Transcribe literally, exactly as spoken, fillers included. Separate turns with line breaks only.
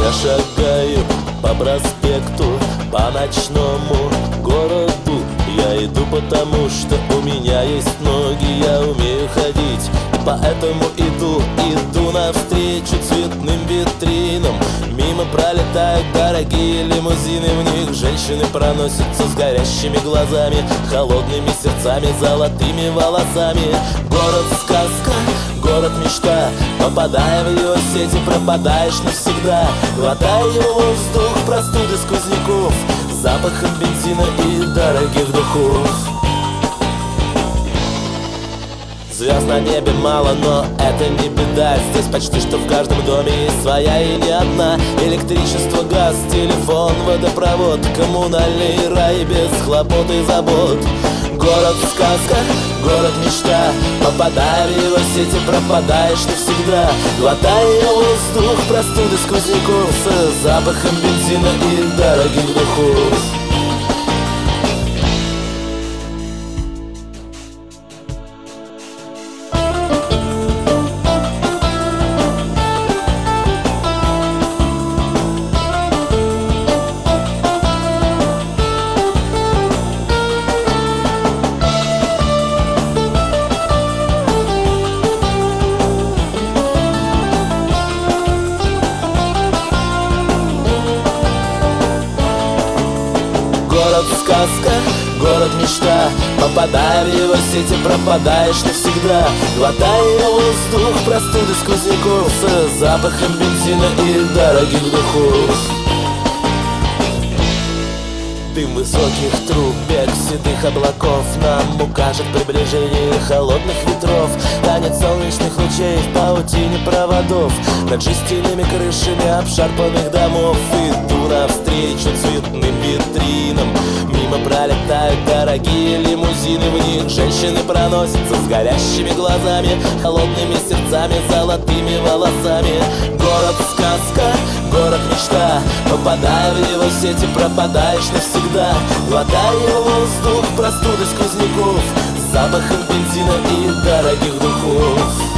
Я шагаю по проспекту, по ночному городу. Я иду потому, что у меня есть ноги, я умею ходить, поэтому иду, иду навстречу цветным витринам. Мимо пролетают дорогие лимузины, в них женщины проносятся с горящими глазами, холодными сердцами, золотыми волосами. Город-сказка, город-мечта, попадая в его сети, пропадаешь навсегда. Глотая воздух простуды сквозняков, запахом бензина и дорогих духов. Звезд на небе мало, но это не беда. Здесь почти что в каждом доме есть своя и не одна. Электричество, газ, телефон, водопровод, коммунальный рай без хлопот и забот. Город-сказка, город-мечта, попадая в его сети, пропадаешь навсегда. Глотая воздух простуды сквозняков, с запахом бензина и дорогих духов. Город-сказка, город-мечта, попадая в его сети, пропадаешь навсегда. Глотая воздух простуды сквозняков, с запахом бензина и дорогих духов. Дым высоких труб, бег седых облаков нам укажет приближение холодных ветров. Танец солнечных лучей в паутине проводов, над жестяными крышами обшарпанных домов. Иду навстречу цветным витринам, мимо пролетают дорогие лимузины, в них женщины проносятся с горящими глазами, холодными сердцами, золотыми волосами. Город-сказка, город-мечта, попадая в его сети, пропадаешь навсегда. Глотая воздух простуды сквозняков, с запахом бензина и дорогих духов.